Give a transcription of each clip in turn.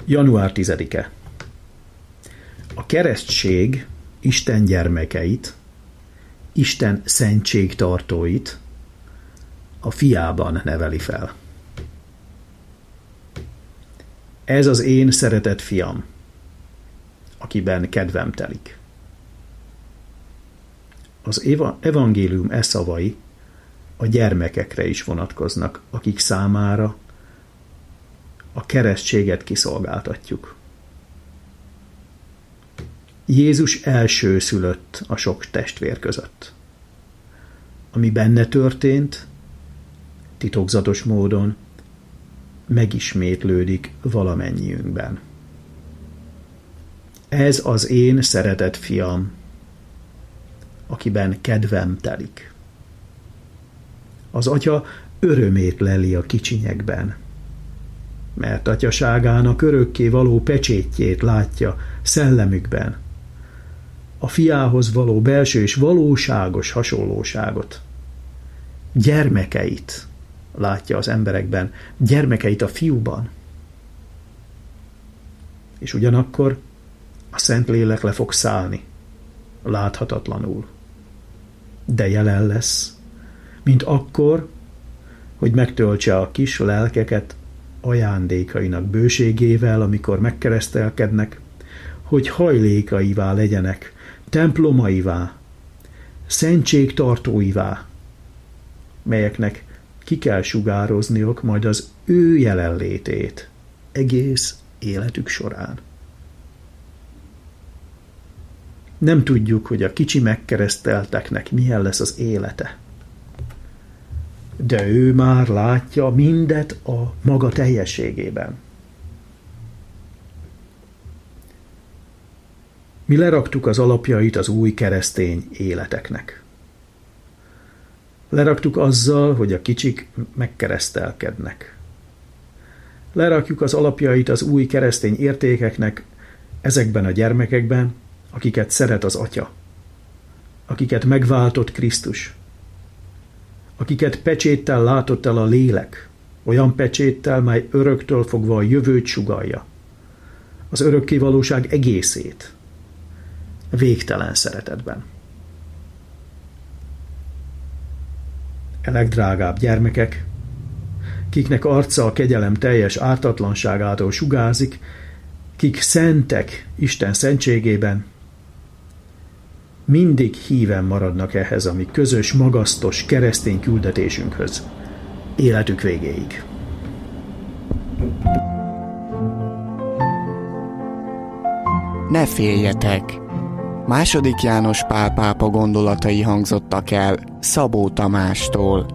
Január 10-e. A keresztség Isten gyermekeit, Isten szentségtartóit a fiában neveli fel. Ez az én szeretett fiam, akiben kedvem telik. Az evangélium szavai a gyermekekre is vonatkoznak, akik számára a keresztséget kiszolgáltatjuk. Jézus elsőszülött a sok testvér között. Ami benne történt, titokzatos módon megismétlődik valamennyiünkben. Ez az én szeretett fiam, akiben kedvem telik. Az atya örömét leli a kicsinyekben, mert atyaságának örökké való pecsétjét látja szellemükben, a fiához való belső és valóságos hasonlóságot, gyermekeit látja az emberekben, gyermekeit a fiúban. És ugyanakkor a Szentlélek le fog szállni, láthatatlanul, de jelen lesz, mint akkor, hogy megtöltse a kis lelkeket ajándékainak bőségével, amikor megkeresztelkednek, hogy hajlékaivá legyenek, templomaivá, szentségtartóivá, melyeknek ki kell sugározniuk majd az ő jelenlétét egész életük során. Nem tudjuk, hogy a kicsi megkeresztelteknek milyen lesz az élete, de ő már látja mindet a maga teljességében. Mi leraktuk az alapjait az új keresztény életeknek. Leraktuk azzal, hogy a kicsik megkeresztelkednek. Lerakjuk az alapjait az új keresztény értékeknek ezekben a gyermekekben, akiket szeret az Atya, akiket megváltott Krisztus, akiket pecséttel látott el a lélek, olyan pecséttel, mely öröktől fogva a jövőt sugallja, az örökkévalóság egészét, végtelen szeretetben. Legdrágább gyermekek, kiknek arca a kegyelem teljes ártatlanságától sugárzik, kik szentek Isten szentségében, mindig híven maradnak ehhez a mi közös, magasztos keresztény küldetésünkhöz, életük végéig. Ne féljetek! II. János Pál pápa gondolatai hangzottak el Szabó Tamástól.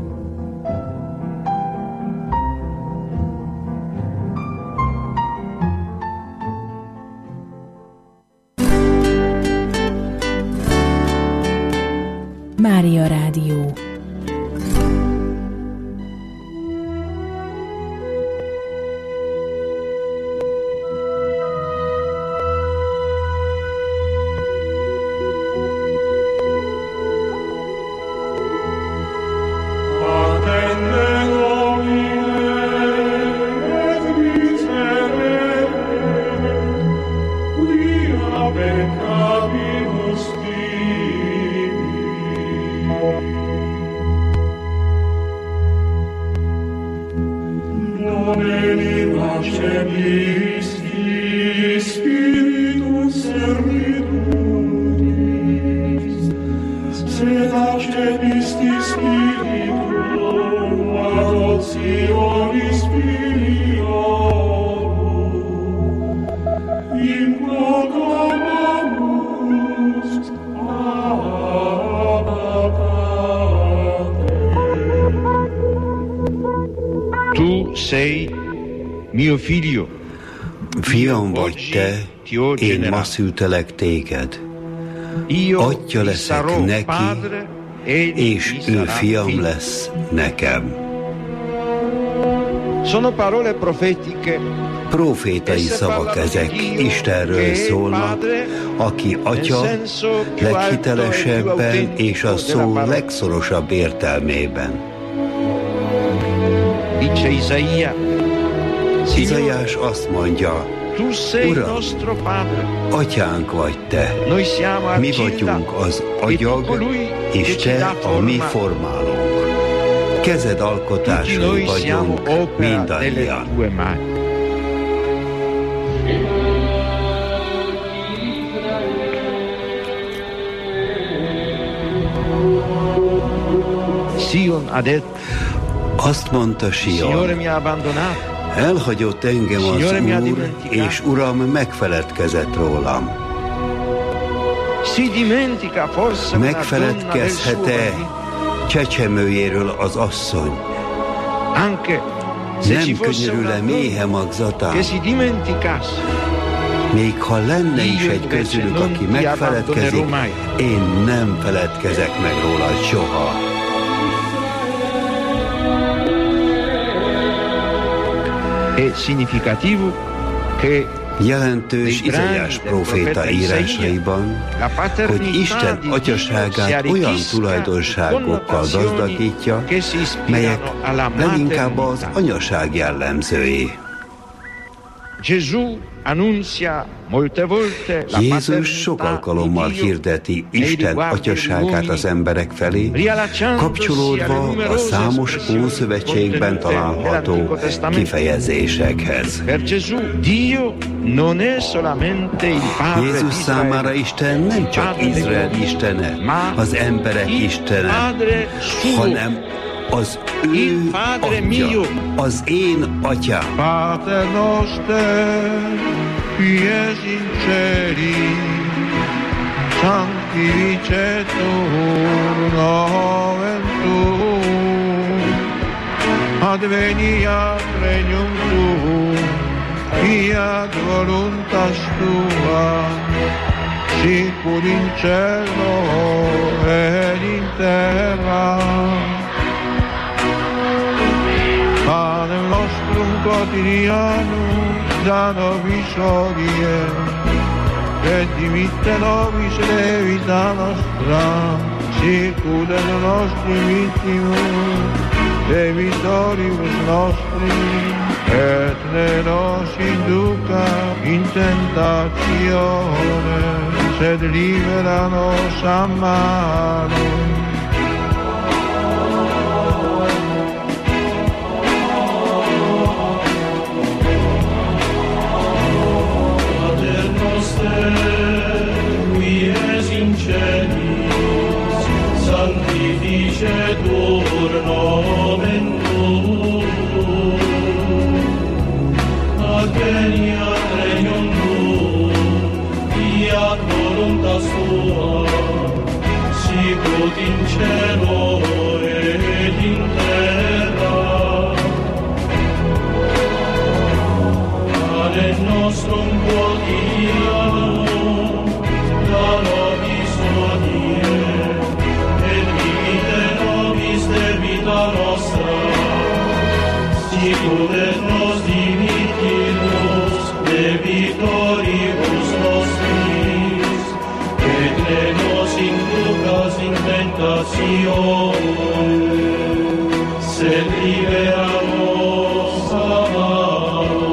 Mária Rádió. Tu sei mio figlio. Fiam vagy te, én ma szültelek téged. Atya leszek neki, és ő fiam lesz nekem. Sono parole profetiche. Profétai szavak ezek, Istenről szólnak, aki Atya leghitelesebben és a szó legszorosabb értelmében. Dice Isaia, Izaiás azt mondja, Uram, atyánk vagy te, mi vagyunk az agyag, és te a mi formálónk. Kezed alkotásai vagyunk mindannyian. Azt mondta Sion, elhagyott engem az Úr, és Uram megfeledkezett rólam. Megfeledkezhet-e csecsemőjéről az asszony? Nem könyörül-e méhe magzatán? Még ha lenne is egy közülük, aki megfeledkezik, én nem feledkezek meg róla soha. Jelentős Izaiás próféta írásaiban, hogy Isten atyaságát olyan tulajdonságokkal gazdagítja, melyek leginkább az anyaság jellemzői. Jézus sok alkalommal hirdeti Isten atyaságát az emberek felé, kapcsolódva a számos Ószövetségben található kifejezésekhez. Jézus számára Isten nem csak Izrael istene, az emberek istene, hanem az ő atya, az én atyám. Pater noster, qui es in celi, sanctificetur nomen tuum, adveniat regnum tuum, fiat voluntas tua, sicur in cielo et in terra. Panem nostrum quotidianum da nobis hodie, et dimitte nobis debita nostra, sicut et nostrum vittimus debitoribus nostri, et ne nos induca in tentatione, sed libera nos a malo. Sanctificetur nomen tuum, adveniat regnum tuum, fiat voluntas tua, sicut in cielo et in terra. Panem nostrum quotidianum da nobis hodie, debita nostra, sicut et nos dimittimus debitoribus nostris, et ne nos inducas in tentatione, sed libera nos a malo.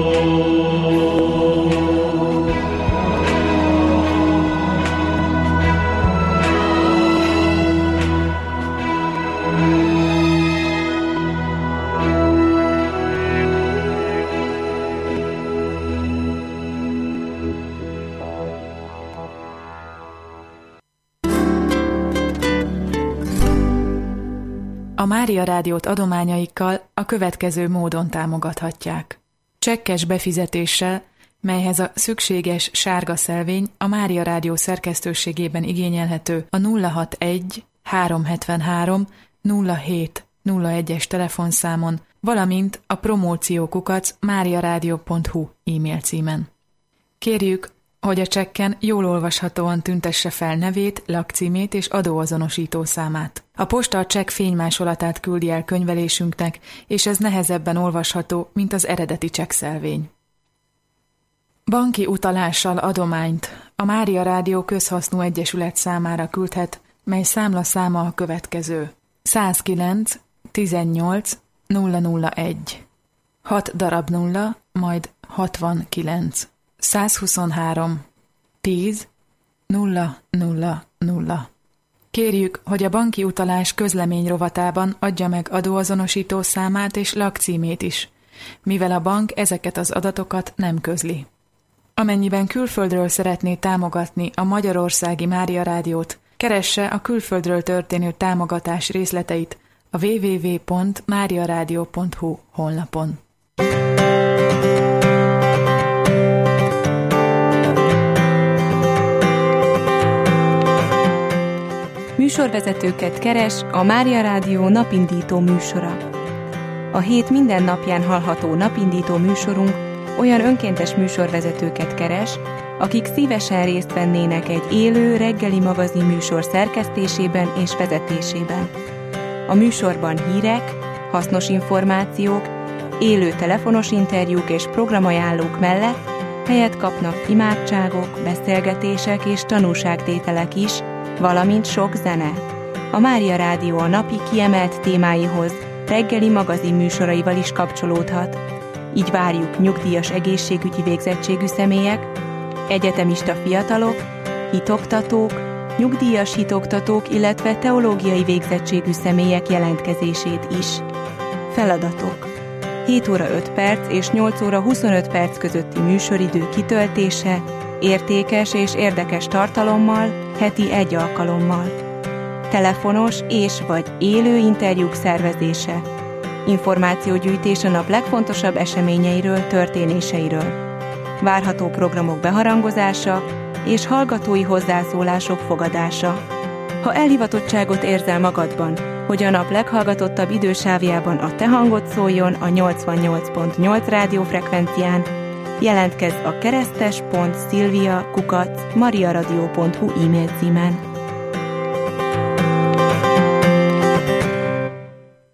A Mária Rádiót adományaikkal a következő módon támogathatják. Csekkes befizetéssel, melyhez a szükséges sárga szelvény a Mária Rádió szerkesztőségében igényelhető a 061 373 0701-es telefonszámon, valamint a promóció@mariaradio.hu e-mail címen. Kérjük, hogy a csekken jól olvashatóan tüntesse fel nevét, lakcímét és adóazonosító számát. A posta a csekk fénymásolatát küldi el könyvelésünknek, és ez nehezebben olvasható, mint az eredeti csekkszelvény. Banki utalással adományt a Mária Rádió Közhasznú Egyesület számára küldhet, mely számlaszáma a következő: 109 18 001. 6 darab 0, majd 69. 123. 10 0 0 0. Kérjük, hogy a banki utalás közlemény rovatában adja meg adóazonosító számát és lakcímét is, mivel a bank ezeket az adatokat nem közli. Amennyiben külföldről szeretné támogatni a Magyarországi Mária Rádiót, keresse a külföldről történő támogatás részleteit a www.mariaradio.hu honlapon. Műsorvezetőket keres a Mária Rádió napindító műsora. A hét minden napján hallható napindító műsorunk olyan önkéntes műsorvezetőket keres, akik szívesen részt vennének egy élő reggeli magazin műsor szerkesztésében és vezetésében. A műsorban hírek, hasznos információk, élő telefonos interjúk és programajánlók mellett helyet kapnak imádságok, beszélgetések és tanúságtételek is, valamint sok zene. A Mária Rádió a napi kiemelt témáihoz reggeli magazin műsoraival is kapcsolódhat. Így várjuk nyugdíjas egészségügyi végzettségű személyek, egyetemista fiatalok, hitoktatók, nyugdíjas hitoktatók, illetve teológiai végzettségű személyek jelentkezését is. Feladatok: 7 óra 5 perc és 8 óra 25 perc közötti műsoridő kitöltése, értékes és érdekes tartalommal, heti 1 alkalommal. Telefonos és/vagy élő interjúk szervezése. Információgyűjtés a nap legfontosabb eseményeiről, történéseiről. Várható programok beharangozása és hallgatói hozzászólások fogadása. Ha elhivatottságot érzel magadban, hogy a nap leghallgatottabb idősávjában a te hangod szóljon a 88.8 rádiófrekvencián, jelentkezz a keresztes.szilvia@mariaradio.hu e-mail címen.